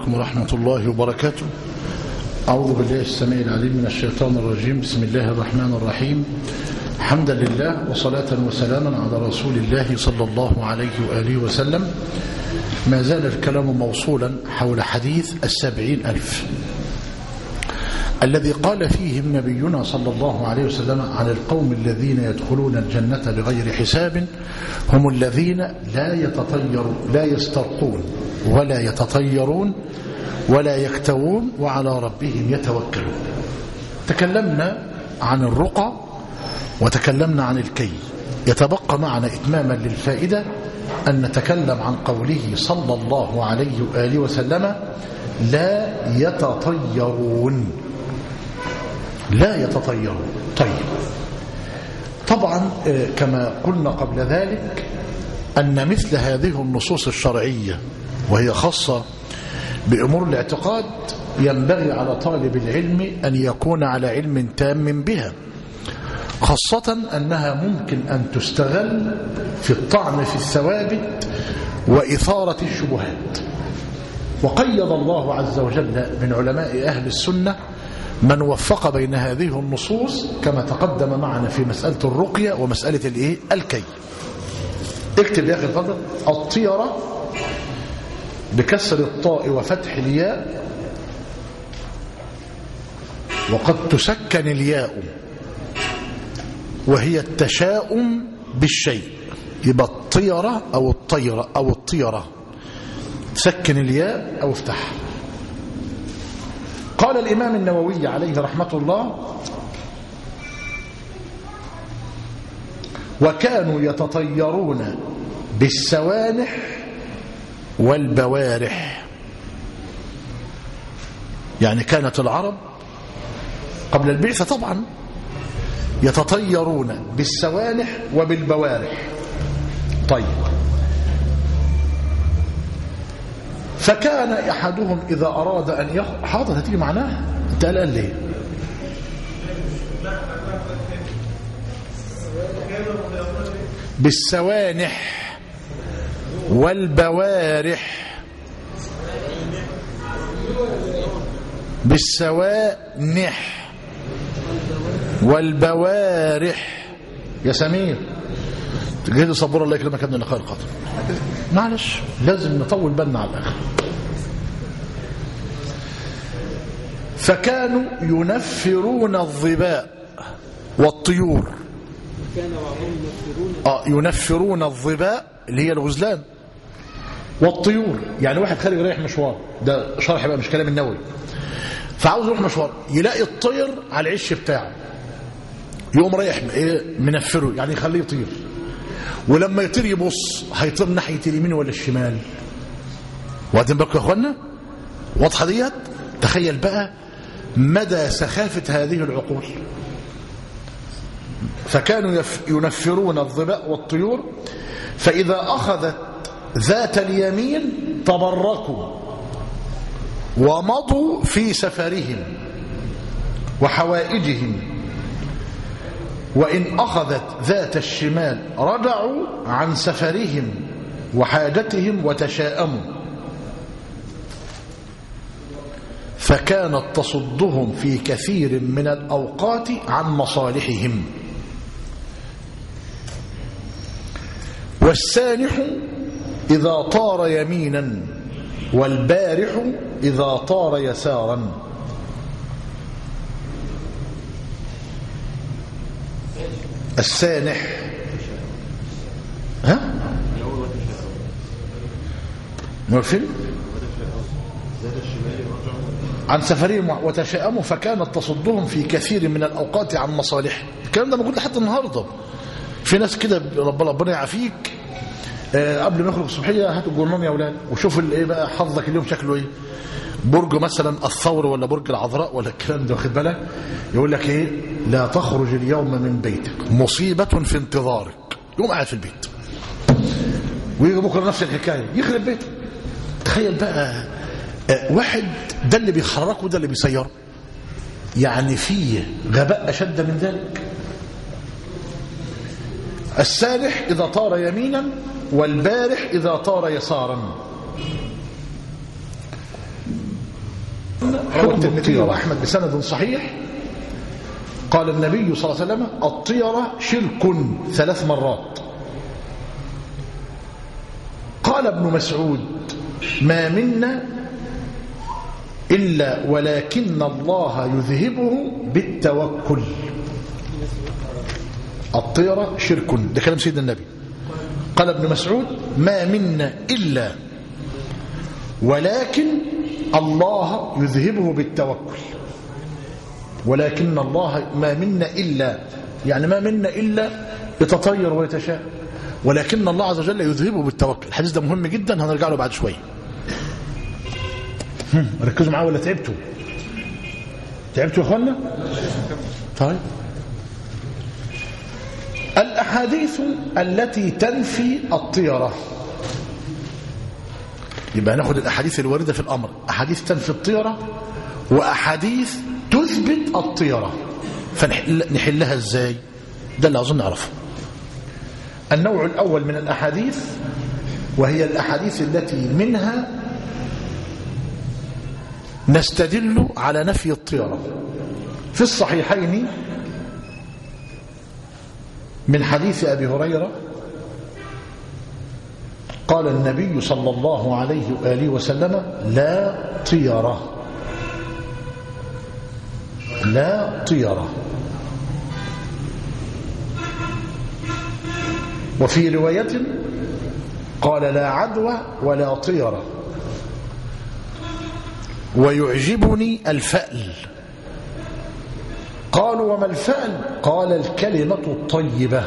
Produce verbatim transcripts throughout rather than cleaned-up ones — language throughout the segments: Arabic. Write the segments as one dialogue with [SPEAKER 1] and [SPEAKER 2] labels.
[SPEAKER 1] عليكم ورحمة الله وبركاته. أعوذ بالله السميع العليم من الشيطان الرجيم. بسم الله الرحمن الرحيم. حمدا لله وصلاة وسلاما على رسول الله صلى الله عليه وآله وسلم. ما زال الكلام موصولا حول حديث السبعين ألف الذي قال فيهم نبينا صلى الله عليه وسلم عن القوم الذين يدخلون الجنة بغير حساب هم الذين لا يتطيرون لا يسترقون ولا يتطيرون ولا يكتوون وعلى ربهم يتوكلون. تكلمنا عن الرقى وتكلمنا عن الكي. يتبقى معنا إتماما للفائدة أن نتكلم عن قوله صلى الله عليه وآله وسلم لا يتطيرون. لا يتطيرون. طيب، طبعا كما قلنا قبل ذلك أن مثل هذه النصوص الشرعية وهي خاصة بأمور الاعتقاد ينبغي على طالب العلم أن يكون على علم تام بها، خاصة أنها ممكن أن تستغل في الطعن في الثوابت وإثارة الشبهات. وقيد الله عز وجل من علماء أهل السنة من وفق بين هذه النصوص كما تقدم معنا في مسألة الرقية ومسألة الإيه؟ الكي. اكتب يا أخي الفضل: الطيرة بكسر الطاء وفتح الياء، وقد تسكن الياء وهي التشاؤم بالشيء. يبقى الطيرة أو الطيرة أو الطيرة سكن الياء أو افتح. قال الإمام النووي عليه رحمة الله: وكانوا يتطيرون بالسوانح والبوارح. يعني كانت العرب قبل البعثة طبعا يتطيرون بالسوانح وبالبوارح. طيب، فكان أحدهم إذا أراد أن يخرج. حاضر، هتيجي معناها. أنت قال ليه؟ بالسوانح والبوارح. بالسوانح والبوارح. يا سمير تجهز صبور الله يكرمك يا ابن اللقاء القادم. معلش لازم نطول بالنا على الآخر. فكانوا ينفرون الظباء والطيور. آه ينفرون الظباء اللي هي الغزلان والطيور. يعني واحد خارج رايح مشوار، ده شرح بقى مش كلام النووي، فعاوز يروح مشوار يلاقي الطير على العش بتاعه، يقوم رايح ايه منفره، يعني يخليه يطير. ولما يطير يبص هيطير ناحيه اليمين ولا الشمال. واخدين بالكم يا اخوانا؟ واضحه ديت؟ تخيل بقى مدى سخافه هذه العقول. فكانوا ينفرون الظباء والطيور، فإذا أخذت ذات اليمين تبركوا ومضوا في سفرهم وحوائجهم، وإن أخذت ذات الشمال رجعوا عن سفرهم وحاجتهم وتشاءموا، فكانت تصدهم في كثير من الأوقات عن مصالحهم. والسانح إذا طار يمينا والبارح إذا طار يسارا. السانح ها نرفل عن سفرهم وتشاءموا، فكانت تصدهم في كثير من الأوقات عن مصالحهم. الكلام ده موجود لحد النهارده. في ناس كده ربنا يعافيك، آه قبل ما يخرج الصبحيه هاتوا الجرنان يا اولاد وشوف ايه بقى حظك اليوم شكله ايه. برج مثلا الثور ولا برج العذراء ولا الكلام ده، واخد بالك؟ يقول لك ايه: لا تخرج اليوم من بيتك، مصيبه في انتظارك. يقوم قاعد في البيت، ويجي بكره نفس الحكايه يخرب بيته. تخيل بقى آه واحد ده اللي بيحركه وده اللي بيسيره، يعني فيه غباء اشد من ذلك. السارح إذا طار يمينا والبارح إذا طار يسارا. روى الترمذي وأحمد بسند صحيح قال النبي صلى الله عليه وسلم الطيرة شرك ثلاث مرات. قال ابن مسعود ما منا إلا ولكن الله يذهبه بالتوكل. الطيرة شرك، ده كلام سيدنا النبي. قال ابن مسعود ما منا إلا ولكن الله يذهبه بالتوكل. ولكن الله ما منا إلا، يعني ما منا إلا يتطير ويتشاء، ولكن الله عز وجل يذهبه بالتوكل. الحديث ده مهم جدا، هنرجع له بعد شوية. ركزوا معاه ولا تعبتوا؟ تعبتوا يا اخوانا؟ طيب، الأحاديث التي تنفي الطيرة، يبقى ناخد الأحاديث الواردة في الأمر، أحاديث تنفي الطيرة وأحاديث تثبت الطيرة، فنحلها ازاي؟ ده اللي أظن أعرفه. النوع الأول من الأحاديث وهي الأحاديث التي منها نستدل على نفي الطيرة. في الصحيحين من حديث أبي هريرة قال النبي صلى الله عليه وآله وسلم لا طيرة، لا طيرة. وفي رواية قال لا عدوى ولا طيرة. ويعجبني الفأل. قالوا وما الفأل؟ قال الكلمة الطيبة.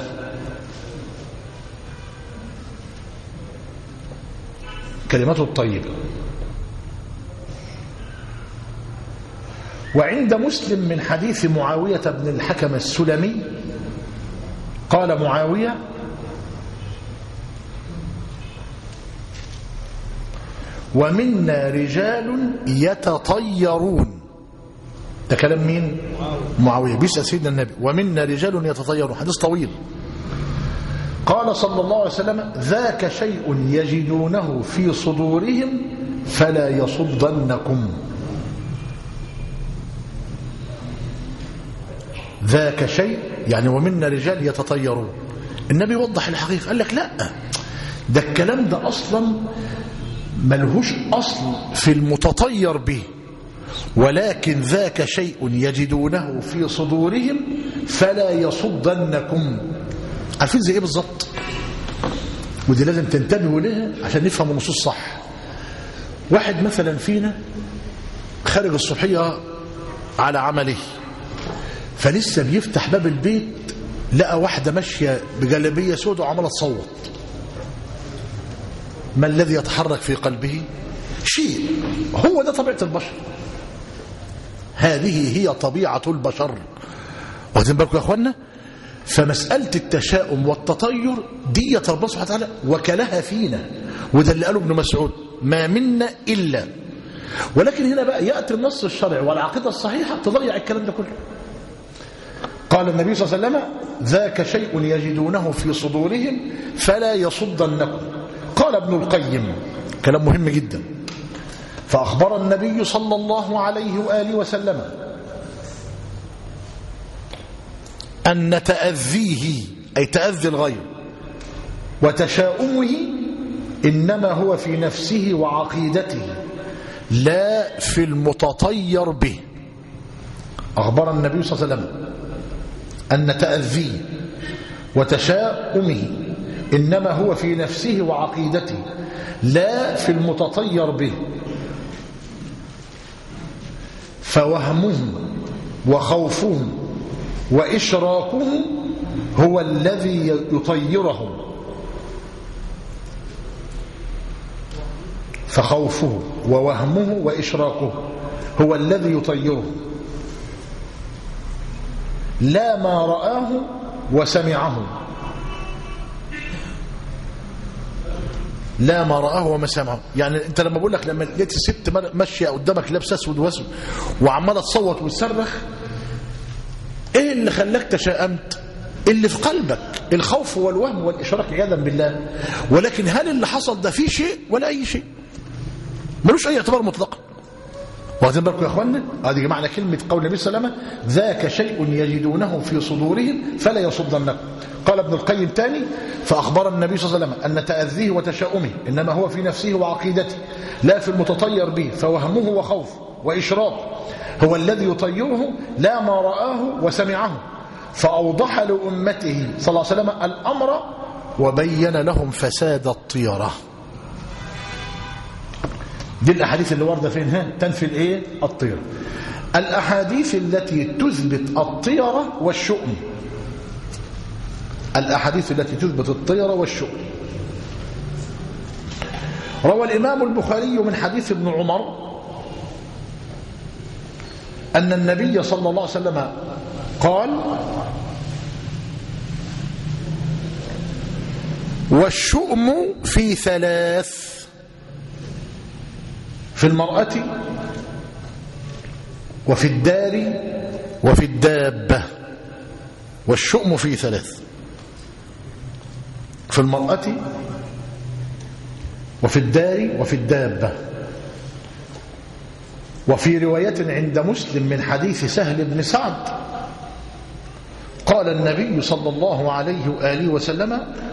[SPEAKER 1] كلمة الطيبة. وعند مسلم من حديث معاوية بن الحكم السلمي قال معاوية ومنا رجال يتطيرون. ده كلام مين؟ معاوية بيسأل سيدنا النبي ومنا رجال يتطيرون، حديث طويل. قال صلى الله عليه وسلم ذاك شيء يجدونه في صدورهم فلا يصدنكم. ذاك شيء يعني ومنا رجال يتطيرون. النبي وضح الحقيقة، قال لك لا، ده الكلام ده أصلا ملهوش أصل في المتطير به، ولكن ذاك شيء يجدونه في صدورهم فلا يصدنكم. عارفين زي ايه بالظبط؟ ودي لازم تنتبهوا لها عشان نفهم النصوص صح. واحد مثلا فينا خارج الصبحية على عمله، فلسه بيفتح باب البيت لقى واحدة ماشية بجلابية سوداء وعمالة تصوت. ما الذي يتحرك في قلبه؟ شيء. هو ده طبيعة البشر، هذه هي طبيعة البشر. واخدين بالكم يا اخوانا؟ فمسألة التشاؤم والتطير دي ربنا سبحانه وتعالى وكلها فينا، وده اللي قاله ابن مسعود ما منا إلا. ولكن هنا بقى يأتي النص الشرعي والعقيدة الصحيحة تضيع الكلام ده كله. قال النبي صلى الله عليه وسلم ذاك شيء يجدونه في صدورهم فلا يصدنكم. قال ابن القيم كلام مهم جدا، فأخبر النبي صلى الله عليه وآله وسلم أن تأذيه أي تأذي الغير وتشاؤمه إنما هو في نفسه وعقيدته لا في المتطير به. أخبر النبي صلى الله عليه وسلم أن تأذيه وتشاؤمه إنما هو في نفسه وعقيدته لا في المتطير به. فوهمهم وخوفهم وإشراكهم هو الذي يطيرهم. فخوفه ووهمه وإشراكه هو الذي يطيرهم، لا ما رآه وسمعه، لا ما رآه وما سمعه. يعني انت لما بقول لك لما لقيت ست ماشيه قدامك لابسه اسود واسود وعماله تصوت وتصرخ، ايه اللي خلاك تشاءمت؟ اللي في قلبك الخوف والوهم والاشراك عياذا بالله. ولكن هل اللي حصل ده فيه شيء ولا اي شيء؟ ملوش اي اعتبار مطلقا. واخدين بالكم يا اخوانا؟ ادي معنى كلمه قول النبي صلى الله عليه وسلم ذاك شيء يجدونه في صدورهم فلا يصدنكم. قال ابن القيم تاني فاخبر النبي صلى الله عليه وسلم ان تاذيه وتشاؤمه انما هو في نفسه وعقيدته لا في المتطير به، فوهمه وخوفه واشراق هو الذي يطيره لا ما رآه وسمعه. فاوضح لامته صلى الله عليه وسلم الامر وبين لهم فساد الطيره. دي الاحاديث اللي وارده فين؟ ها تنفي الايه؟ الطيره. الاحاديث التي تثبت الطيره والشؤم، الاحاديث التي تثبت الطيره والشؤم. روى الامام البخاري من حديث ابن عمر ان النبي صلى الله عليه وسلم قال والشؤم في ثلاث: في المرأة وفي الدار وفي الدابة. والشؤم في ثلاث: في المرأة وفي الدار وفي الدابة. وفي رواية عند مسلم من حديث سهل بن سعد قال النبي صلى الله عليه وآله وسلم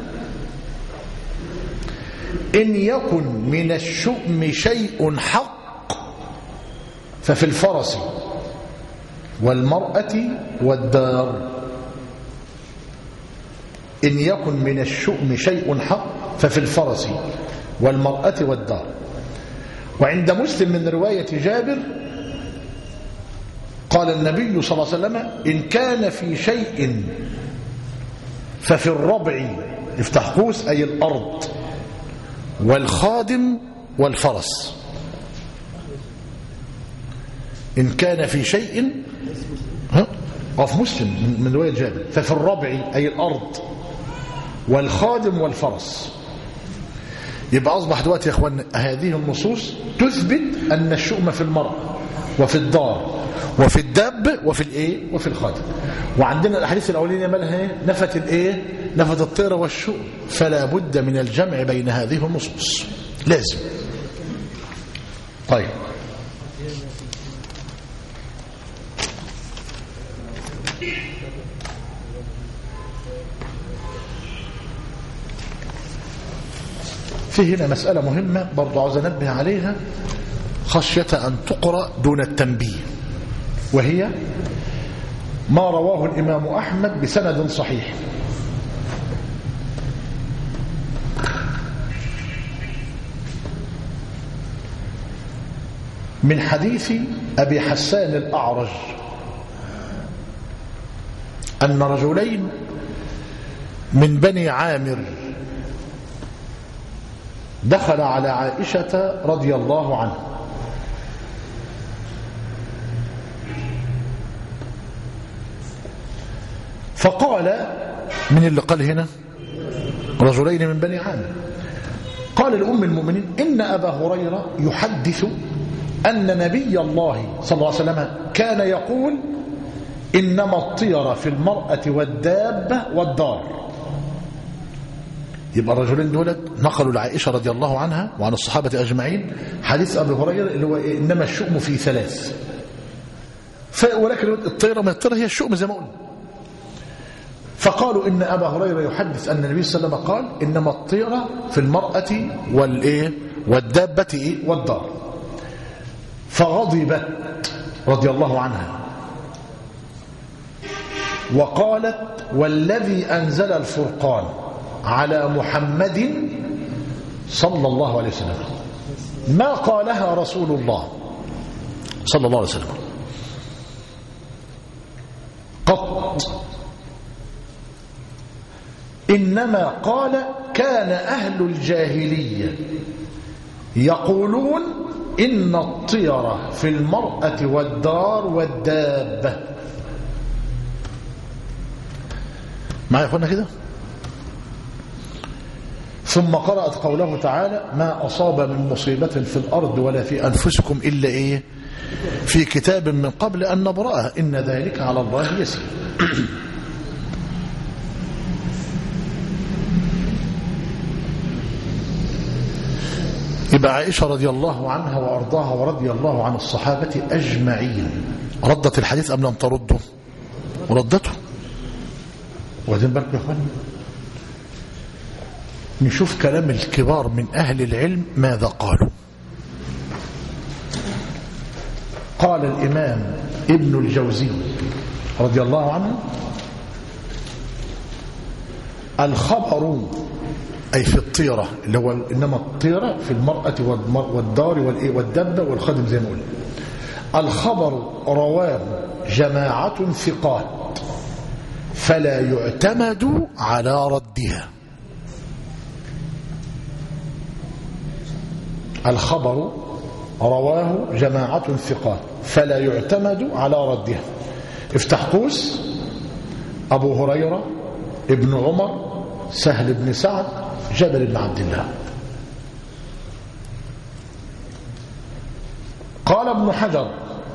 [SPEAKER 1] إن يكن من الشؤم شيء حق ففي الفرس والمرأة والدار. إن يكن من الشؤم شيء حق ففي الفرس والمرأة والدار. وعند مسلم من رواية جابر قال النبي صلى الله عليه وسلم إن كان في شيء ففي الربع، افتح قوس أي الأرض، والخادم والفرس. إن كان في شيء ها في مسلم من رواية جابر ففي الربع أي الأرض والخادم والفرس. يبقى أصبح دلوقتي يا إخوان هذه النصوص تثبت أن الشؤم في المرء وفي الدار وفي الداب وفي الإيه وفي الخادم. وعندنا الأحاديث الأولية مالها نفت الإيه نفت الطير والشؤم. فلا بد من الجمع بين هذه النصوص لازم. طيب في هنا مسألة مهمة برضو عاوز أنبه عليها خشية أن تقرأ دون التنبيه، وهي ما رواه الإمام أحمد بسند صحيح من حديث أبي حسان الأعرج أن رجلين من بني عامر دخل على عائشة رضي الله عنها فقال، من اللي قال هنا؟ رجلين من بني عامر. قال لأم المؤمنين إن أبا هريرة يحدث أن نبي الله صلى الله عليه وسلم كان يقول إنما الطير في المرأة والدابة والدار. يبقى الرجلين دولت نقلوا لعائشة رضي الله عنها وعن الصحابة أجمعين حديث أبي هريرة اللي هو إنما الشؤم في ثلاث. ولكن الطيرة ما الطيرة هي الشؤم زي ما قلنا. فقالوا إن أبا هريرة يحدث أن النبي صلى الله عليه وسلم قال إنما الطيرة في المرأة والإيه والدابة إيه والدار. فغضبت رضي الله عنها وقالت والذي أنزل الفرقان على محمد صلى الله عليه وسلم ما قالها رسول الله صلى الله عليه وسلم قط، إنما قال كان أهل الجاهلية يقولون إن الطيرة في المرأة والدار والدابة. معايا أخوانا كده؟ ثم قرأت قوله تعالى ما أصاب من مصيبة في الأرض ولا في أنفسكم إلا إيه في كتاب من قبل أن نبرأها إن ذلك على الله يسير. يبقى عائشة رضي الله عنها وأرضاها ورضي الله عن الصحابة أجمعين ردت الحديث أم لم ترده؟ ردته. وبعدين بالك يا أخواني نشوف كلام الكبار من أهل العلم ماذا قالوا. قال الإمام ابن الجوزي رضي الله عنه: الخبر أي في الطيرة، اللي هو إنما الطيرة في المرأة والدار والدبة والخادم زي ما قلنا. الخبر رواه جماعة ثقات فلا يعتمد على ردها. الخبر رواه جماعة ثقات فلا يعتمد على ردها. افتح قوس: أبو هريرة، ابن عمر، سهل بن سعد، جابر بن عبد الله. قال ابن حجر: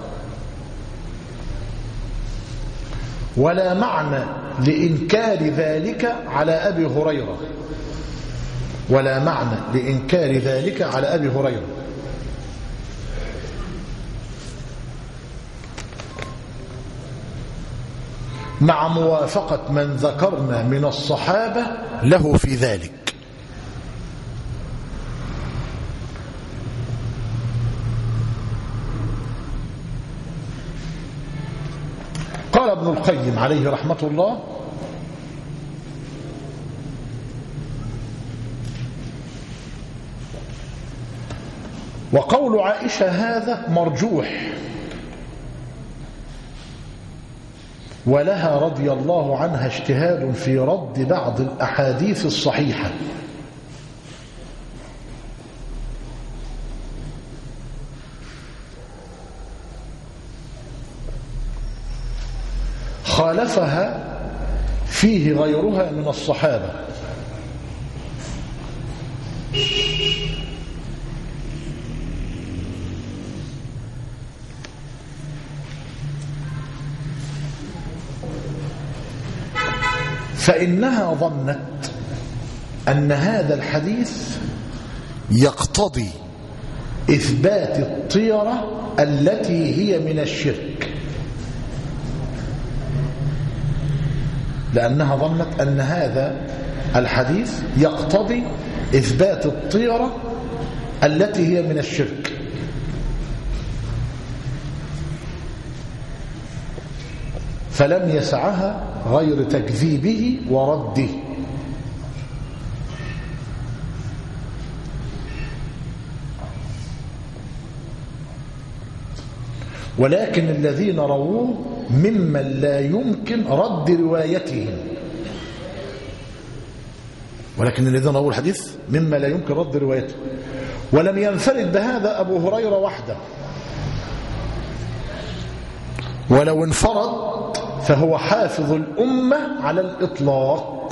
[SPEAKER 1] ولا معنى لإنكار ذلك على أبي هريرة ولا معنى لإنكار ذلك على أبي هريرة مع موافقة من ذكرنا من الصحابة له في ذلك. قال ابن القيم عليه رحمة الله: وقول عائشة هذا مرجوح، ولها رضي الله عنها اجتهاد في رد بعض الأحاديث الصحيحة، خالفها فيه غيرها من الصحابة، فإنها ظنت أن هذا الحديث يقتضي إثبات الطيرة التي هي من الشرك، لأنها ظنت أن هذا الحديث يقتضي إثبات الطيرة التي هي من الشرك، فلم يسعها غير تكذيبه ورده. ولكن الذين رووه ممن لا يمكن رد روايتهم ولكن الذين رووا الحديث مما لا يمكن رد روايته، ولم ينفرد بهذا أبو هريرة وحده، ولو انفرد فهو حافظ الأمة على الإطلاق.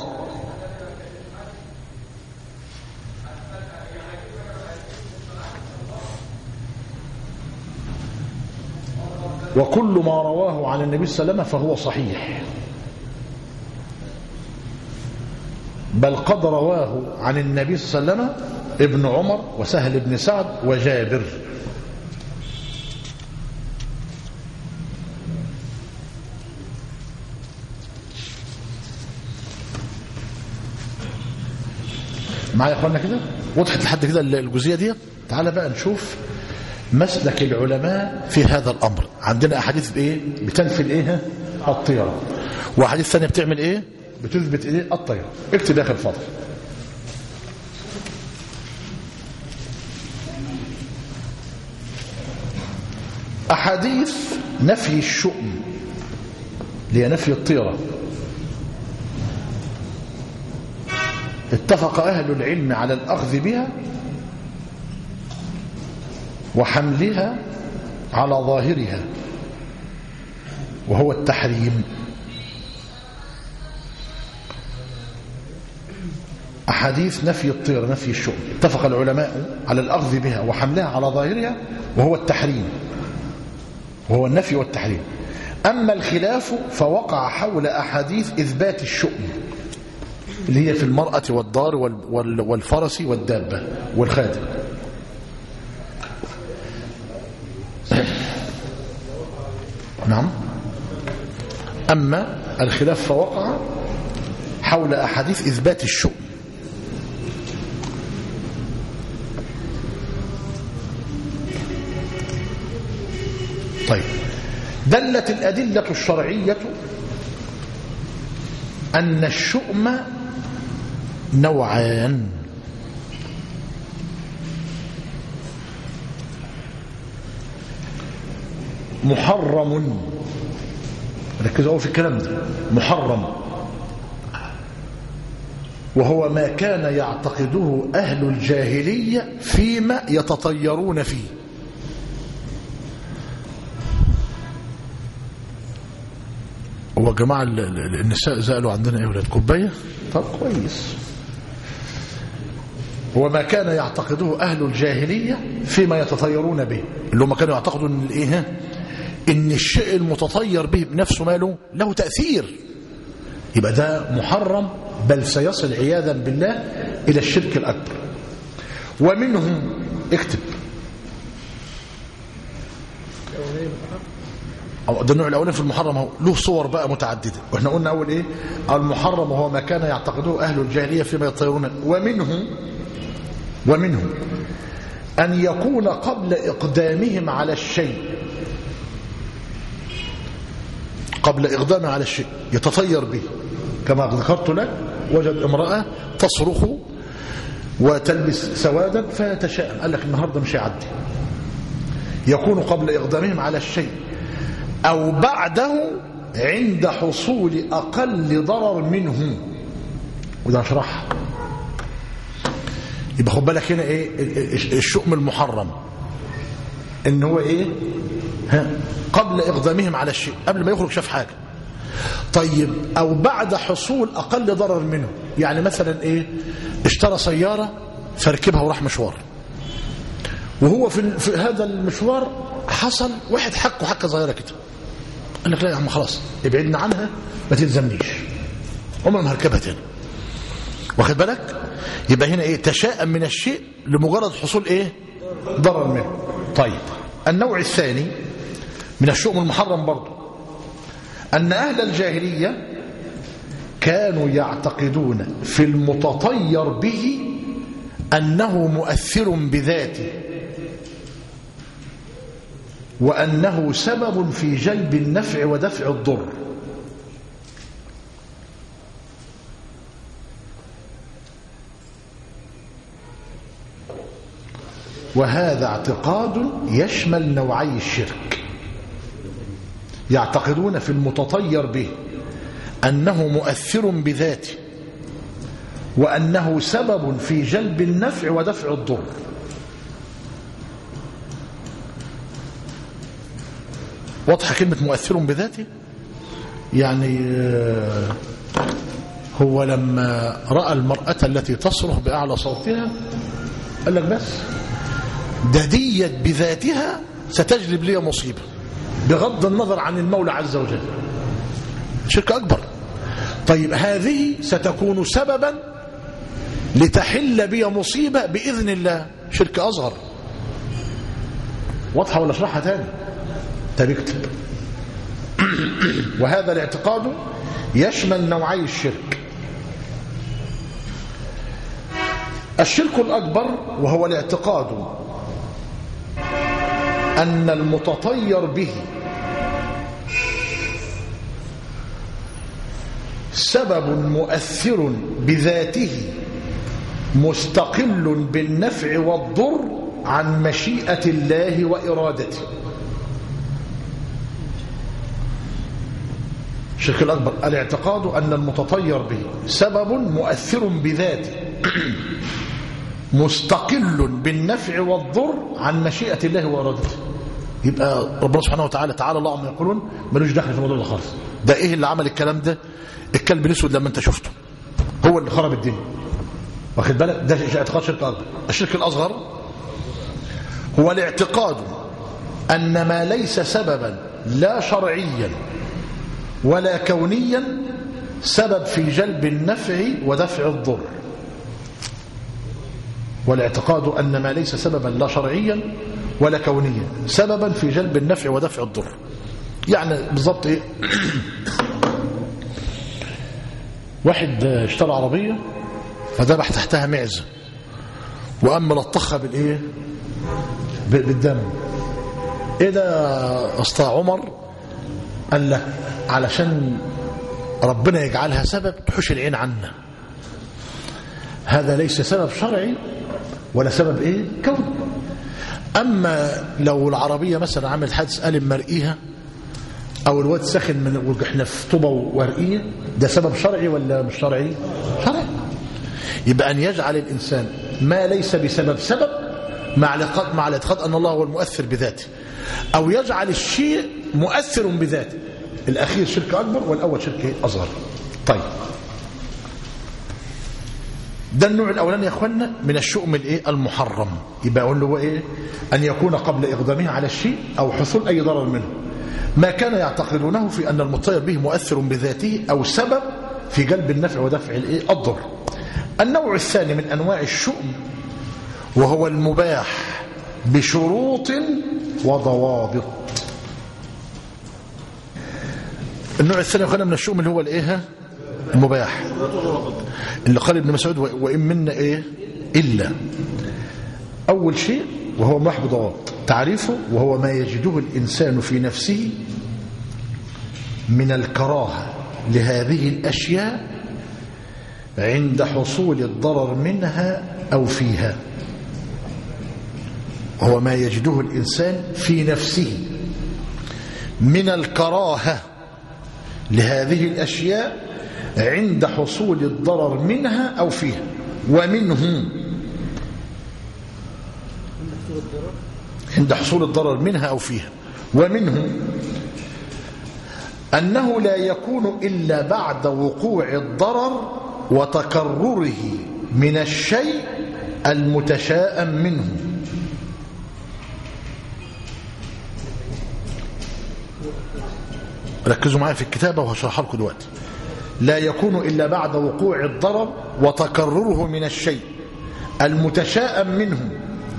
[SPEAKER 1] وكل ما رواه عن النبي صلى الله عليه وسلم فهو صحيح، بل قد رواه عن النبي صلى الله عليه وسلم ابن عمر وسهل بن سعد وجابر. معايا يا اخوانا كده؟ وضحت لحد كده الجزئيه دي؟ تعال بقى نشوف مسلك العلماء في هذا الامر. عندنا احاديث بايه؟ بتنفي الايه؟ الطيره. واحاديث ثانيه بتعمل ايه؟ بتثبت ايه؟ الطيره. اكتب يا اخي الفاضل. احاديث نفي الشؤم اللي هي نفي الطيره اتفق أهل العلم على الأخذ بها وحملها على ظاهرها وهو التحريم. أحاديث نفي الطير نفي الشؤم اتفق العلماء على الأخذ بها وحملها على ظاهرها وهو التحريم وهو النفي والتحريم. أما الخلاف فوقع حول أحاديث إثبات الشؤم اللي هي في المرأة والدار والفرس والدابة والخادم. نعم. أما الخلاف فوقع حول أحاديث إثبات الشؤم. طيب، دلت الأدلة الشرعية أن الشؤم نوعان: محرم، ركزوا في الكلام ده، محرم وهو ما كان يعتقده أهل الجاهلية فيما يتطيرون فيه. هو جماعة النساء زالوا عندنا ايه ولاد كوباية؟ طب كويس. وما كان يعتقده أهل الجاهلية فيما يتطيرون به، اللي هم كانوا يعتقدوا ان الايه ان الشيء المتطير به بنفسه ماله له تأثير، يبقى ده محرم، بل سيصل عياذا بالله إلى الشرك الأكبر. ومنهم اكتب ده النوع الأولاني في المحرم، هو له صور بقى متعددة، واحنا قلنا أول إيه؟ المحرم هو ما كان يعتقده أهل الجاهلية فيما يطيرون. ومنهم ومنهم أن يكون قبل إقدامهم على الشيء، قبل إقدامه على الشيء يتطير به، كما ذكرت لك، وجد امرأة تصرخ وتلبس سوادا فيتشائم، قال لك النهاردة مش هيعدي. يكون قبل إقدامهم على الشيء أو بعده عند حصول أقل ضرر منه، وده هشرحها. يبقى خد بالك هنا ايه الشؤم المحرم، ان هو ايه ها قبل إقدامهم على الشيء، قبل ما يخرج شاف حاجة. طيب، أو بعد حصول أقل ضرر منه، يعني مثلا ايه اشترى سيارة فركبها وراح مشوار، وهو في, في هذا المشوار حصل واحد حكه حكة صغيرة كده، قال لك لا يا عم خلاص ابعدنا عنها ما تلزمنيش، عمر ما هركبها تاني. واخد بالك؟ يبقى هنا ايه تشاءم من الشيء لمجرد حصول ايه ضرر منه. طيب، النوع الثاني من الشؤم المحرم برضه أن أهل الجاهلية كانوا يعتقدون في المتطير به أنه مؤثر بذاته، وأنه سبب في جلب النفع ودفع الضر. وهذا اعتقاد يشمل نوعي الشرك. يعتقدون في المتطير به أنه مؤثر بذاته، وأنه سبب في جلب النفع ودفع الضر. واضحة كلمة مؤثر بذاته؟ يعني هو لما رأى المرأة التي تصرخ بأعلى صوتها قال لك بس ده ديت بذاتها ستجلب لي مصيبة، بغض النظر عن المولى عز وجل، شرك أكبر. طيب، هذه ستكون سببا لتحل بي مصيبة بإذن الله، شرك أصغر. واضحة ولا اشرحها تاني؟ طب اكتب. وهذا الاعتقاد يشمل نوعي الشرك. الشرك الأكبر وهو الاعتقاد أن المتطير به سبب مؤثر بذاته مستقل بالنفع والضر عن مشيئة الله وإرادته. الشرك الأكبر الاعتقاد أن المتطير به سبب مؤثر بذاته مستقل بالنفع والضر عن مشيئة الله وإرادته. يبقى ربنا سبحانه وتعالى تعالى الله عما يقولون ملوش دخل في الموضوع ده خالص. ده ايه اللي عمل الكلام ده؟ الكلب الاسود لما انت شفته هو اللي خرب الدنيا. واخد بالك؟ ده اعتقاد شرك اكبر. الشرك الاصغر هو الاعتقاد ان ما ليس سببا لا شرعيا ولا كونيا سبب في جلب النفع ودفع الضر. والاعتقاد أن ما ليس سببا لا شرعيا ولا كونيا سببا في جلب النفع ودفع الضر. يعني بالضبط ايه واحد اشترى عربية فذبح تحتها معزة وقام ملطخها بالايه بالدم. ايه ده اسطى عمر؟ قال له علشان ربنا يجعلها سبب تحوش العين عنا. هذا ليس سبب شرعي ولا سبب ايه كوني. اما لو العربية مثلا عملت حادث قلم مرئيها او الواد سخن من احنا في طوبة ورقية، ده سبب شرعي ولا مش شرعي؟ شرعي. يبقى ان يجعل الانسان ما ليس بسبب سبب مع الاعتقاد مع الاعتقاد ان الله هو المؤثر بذاته، او يجعل الشيء مؤثر بذاته. الاخير شرك اكبر والاول شرك اصغر. طيب ده النوع الاولاني يا اخوانا من الشؤم الايه المحرم. يبقى اقول له ايه؟ ان يكون قبل اقدامه على الشيء او حصول اي ضرر منه ما كان يعتقدونه في ان المطير به مؤثر بذاته او سبب في جلب النفع ودفع الايه الضر. النوع الثاني من انواع الشؤم وهو المباح بشروط وضوابط. النوع الثاني يا اخوانا من الشؤم اللي هو الايه المباح اللي قال ابن مسعود وإن منا إيه إلا. أول شيء وهو مباح بضوابط تعريفه وهو ما يجده الإنسان في نفسه من الكراهة لهذه الأشياء عند حصول الضرر منها أو فيها. وهو ما يجده الإنسان في نفسه من الكراهة لهذه الأشياء عند حصول الضرر منها أو فيها. ومنه عند حصول الضرر منها أو فيها. ومنه أنه لا يكون إلا بعد وقوع الضرر وتكرره من الشيء المتشائم منه. ركزوا معايا في الكتابة وهشرحها لكم دلوقتي. لا يكون إلا بعد وقوع الضرر وتكرره من الشيء المتشائم منه.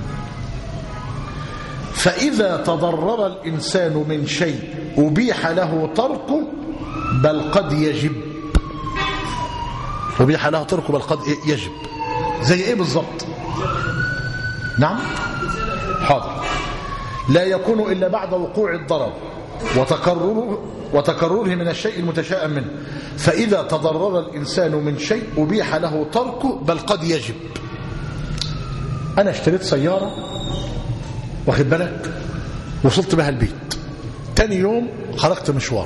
[SPEAKER 1] فإذا تضرر الإنسان من شيء أبيح له تركه بل قد يجب. أبيح له تركه بل قد يجب. زي إيه بالضبط؟ نعم حاضر. لا يكون إلا بعد وقوع الضرر وتكرره وتكرره من الشيء المتشائم منه. فإذا تضرر الإنسان من شيء أبيح له تركه بل قد يجب. أنا اشتريت سيارة واخد بالك وصلت بها البيت، تاني يوم خرجت مشوار،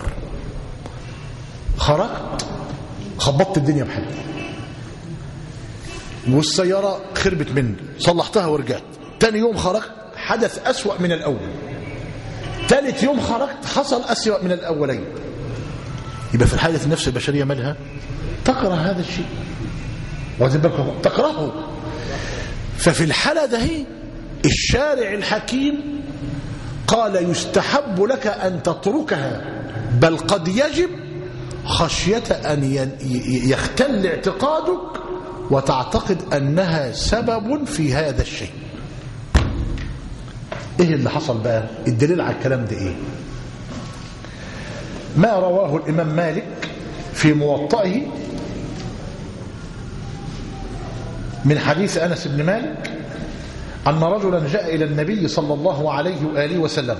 [SPEAKER 1] خرجت خبطت الدنيا بحاجة والسيارة خربت مني، صلحتها ورجعت. تاني يوم خرجت حدث أسوأ من الأول. ثالث يوم خرجت حصل أسوأ من الأولين. يبقى في الحالة النفس البشرية مالها؟ تكره هذا الشيء تكرهه. ففي الحالة ده الشارع الحكيم قال يستحب لك أن تتركها بل قد يجب خشية أن يختل اعتقادك وتعتقد أنها سبب في هذا الشيء. ايه اللي حصل بقى؟ الدليل على الكلام ده ايه؟ ما رواه الإمام مالك في موطئه من حديث أنس بن مالك أن رجلا جاء إلى النبي صلى الله عليه وآله وسلم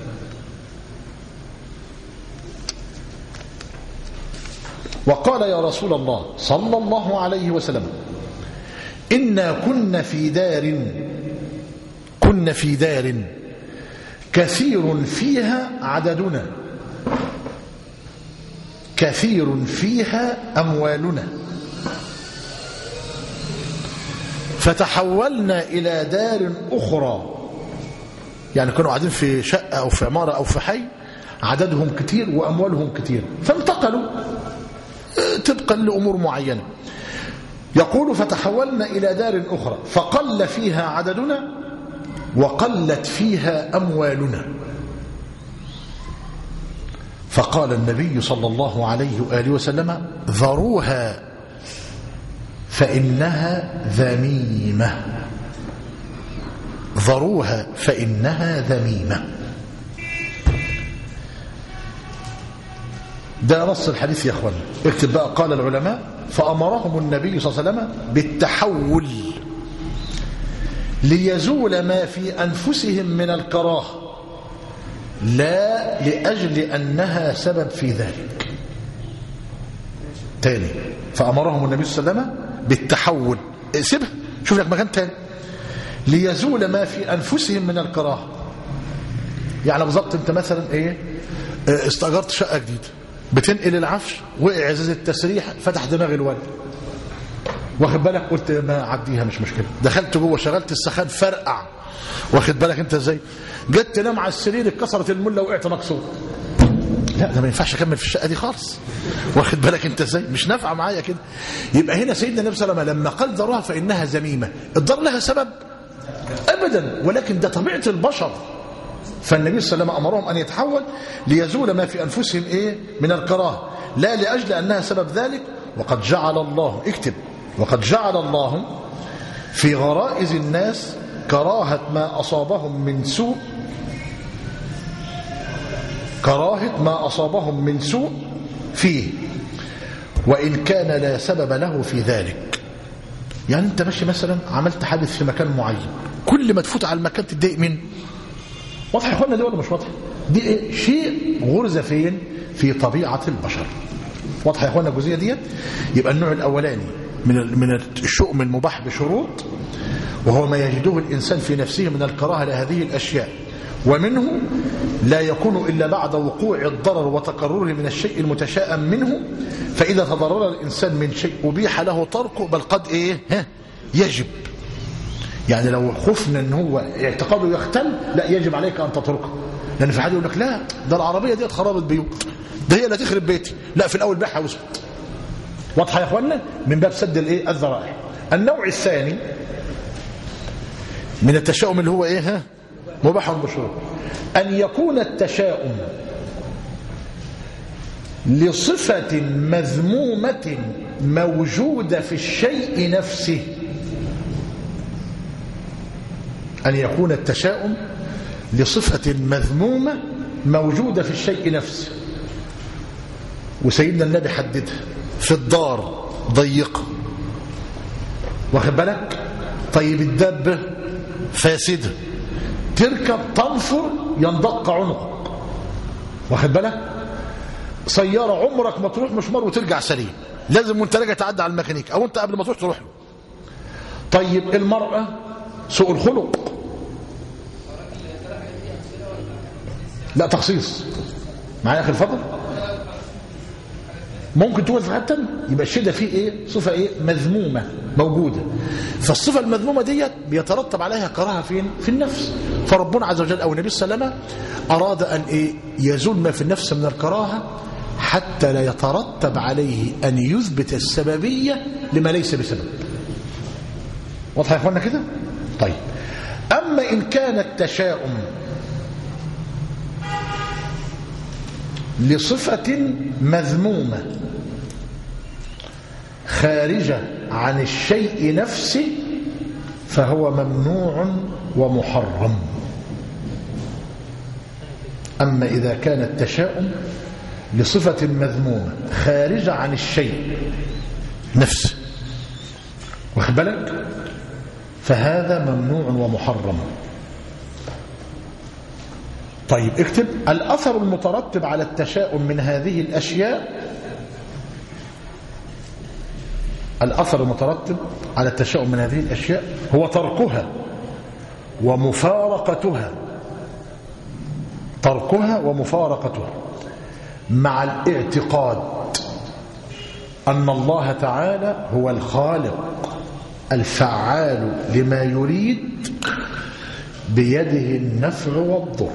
[SPEAKER 1] وقال يا رسول الله صلى الله عليه وسلم إنا كنا في دار كنا في دار كثير فيها عددنا كثير فيها أموالنا فتحولنا إلى دار أخرى. يعني كانوا قاعدين في شقة أو في عمارة أو في حي عددهم كتير وأموالهم كتير فانتقلوا طبقا لأمور معينة. يقول فتحولنا إلى دار أخرى فقل فيها عددنا وقلت فيها أموالنا. فقال النبي صلى الله عليه وآله وسلم ذروها فإنها ذميمة ذروها فإنها ذميمة. ده نص الحديث يا اخوان. اكتب بقى. قال العلماء فأمرهم النبي صلى الله عليه وسلم بالتحول ليزول ما في أنفسهم من الكراهة لا لأجل أنها سبب في ذلك. تاني. فأمرهم النبي صلى الله عليه وسلم بالتحول. سيبها شوف لك مكان تاني. ليزول ما في أنفسهم من الكراهة. يعني بالظبط انت مثلا ايه استأجرت شقة جديدة بتنقل العفش وقع ازاز التسريح فتح دماغ الولد واخد بالك قلت ما عديها مش مشكلة. دخلت جوه شغلت السخان فرقع واخد بالك انت ازاي. جيت تنام على السرير اتكسرت المله وقعت مكسور. لا ده ما ينفعش اكمل في الشقه دي خالص واخد بالك انت ازاي. مش نافعه معايا كده. يبقى هنا سيدنا النبي صلى الله عليه وسلم لما قال ضرها فانها ذميمه الضر لها سبب ابدا ولكن ده طبيعه البشر. فالنبي صلى الله عليه وسلم امرهم ان يتحول ليزول ما في انفسهم ايه من الكراهه لا لاجل انها سبب ذلك. وقد جعل الله اكتب وقد جعل الله في غرائز الناس كراهه ما اصابهم من سوء كراهه ما اصابهم من سوء فيه وان كان لا سبب له في ذلك. يعني انت ماشي مثلا عملت حادث في مكان معين كل ما تفوت على المكان تتضايق منه. واضح يا اخوانا دي ولا مش واضح؟ دي إيه؟ شيء غرزه فين في طبيعه البشر. واضح يا اخوانا الجزئيه ديت. يبقى النوع الاولاني من من الشؤم المباح بشروط وهو ما يجده الانسان في نفسه من الكراهه لهذه الاشياء ومنه لا يكون الا بعد وقوع الضرر وتكرره من الشيء المتشائم منه. فاذا تضرر الانسان من شيء ابيح له تركه بل قد ايه ها يجب. يعني لو خفنا ان هو اعتقاده يختل لا يجب عليك ان تتركه. لان في حد يقول لك لا ده العربيه دي خربت بيوت ده هي اللي تخرب بيتي. لا في الاول بيعها واسكت. واضحه يا اخوانا من باب سد الايه الذرائع. النوع الثاني من التشاؤم اللي هو ايه ها مباح بشروط ان يكون التشاؤم لصفه مذمومه موجوده في الشيء نفسه. أن يكون التشاؤم لصفة مذمومة موجودة في الشيء نفسه. وسيدنا النبي حددها في الدار ضيقة واخد بالك. طيب الدابة فاسدة تركب تنفر يندق عنقك واخد بالك. سيارة عمرك ما تروح مشوار وترجع سليم لازم وانت راجع تعدي على الميكانيك او انت قبل ما تروح تروح له. طيب المرأة سوء الخلق لا تخصيص معايا اخي الفضل. ممكن تقول في حته يبقى الشيء ده فيه ايه صفه ايه مذمومه موجوده. فالصفه المذمومه ديت بيترتب عليها كراهه فين في النفس. فربنا عز وجل او النبي صلى الله عليه وسلم اراد ان ايه يزول ما في النفس من الكراهه حتى لا يترتب عليه ان يثبت السببيه لما ليس بسبب. واضح يا اخوانا كده. طيب اما ان كان التشاؤم لصفة مذمومة خارجة عن الشيء نفسه فهو ممنوع ومحرم. أما إذا كان التشاؤم لصفة مذمومة خارجة عن الشيء نفسه واخد بالك فهذا ممنوع ومحرم. طيب اكتب الأثر المترتب على التشاؤم من هذه الأشياء. الأثر المترتب على التشاؤم من هذه الأشياء هو تركها ومفارقتها تركها ومفارقتها مع الاعتقاد أن الله تعالى هو الخالق الفعال لما يريد بيده النفع والضر.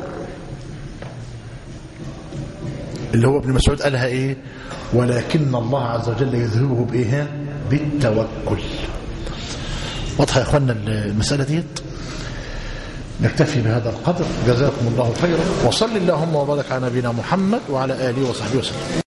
[SPEAKER 1] اللي هو ابن مسعود قالها ايه ولكن الله عز وجل يذهبه بايه بالتوكل. واضحه يا اخوانا المساله ديت. نكتفي بهذا القدر. جزاكم الله خيرا وصل اللهم وبارك على نبينا محمد وعلى اله وصحبه وسلم.